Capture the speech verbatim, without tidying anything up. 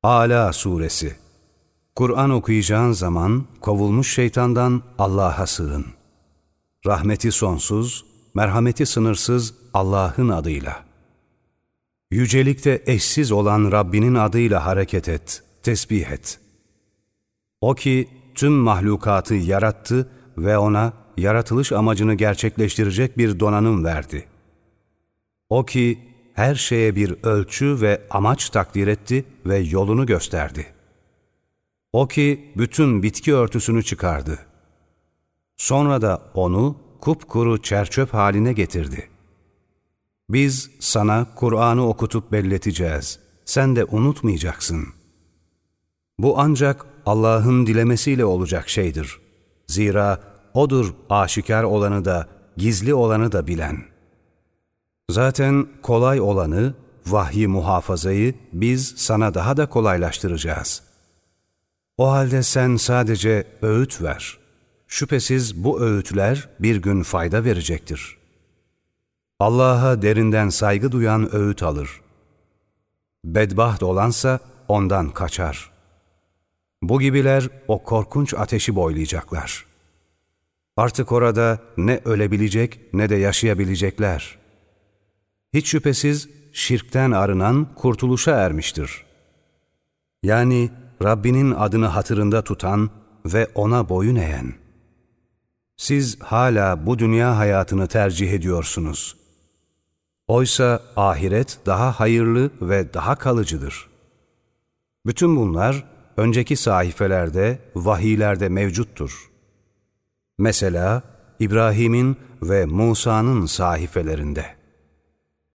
Âlâ Suresi. Kur'an okuyacağın zaman kovulmuş şeytandan Allah'a sığın. Rahmeti sonsuz, merhameti sınırsız Allah'ın adıyla. Yücelikte eşsiz olan Rabbinin adıyla hareket et, tesbih et. O ki tüm mahlukatı yarattı ve ona yaratılış amacını gerçekleştirecek bir donanım verdi. O ki her şeye bir ölçü ve amaç takdir etti ve yolunu gösterdi. O ki bütün bitki örtüsünü çıkardı. Sonra da onu kupkuru çerçöp haline getirdi. Biz sana Kur'an'ı okutup belleteceğiz. Sen de unutmayacaksın. Bu ancak Allah'ın dilemesiyle olacak şeydir. Zira O'dur aşikar olanı da, gizli olanı da bilen. Zaten kolay olanı, vahyi muhafazayı biz sana daha da kolaylaştıracağız. O halde sen sadece öğüt ver. Şüphesiz bu öğütler bir gün fayda verecektir. Allah'a derinden saygı duyan öğüt alır. Bedbaht olansa ondan kaçar. Bu gibiler o korkunç ateşi boylayacaklar. Artık orada ne ölebilecek ne de yaşayabilecekler. Hiç şüphesiz şirkten arınan kurtuluşa ermiştir. Yani Rabbinin adını hatırında tutan ve ona boyun eğen. Siz hala bu dünya hayatını tercih ediyorsunuz. Oysa ahiret daha hayırlı ve daha kalıcıdır. Bütün bunlar önceki sahifelerde, vahiylerde mevcuttur. Mesela İbrahim'in ve Musa'nın sahifelerinde.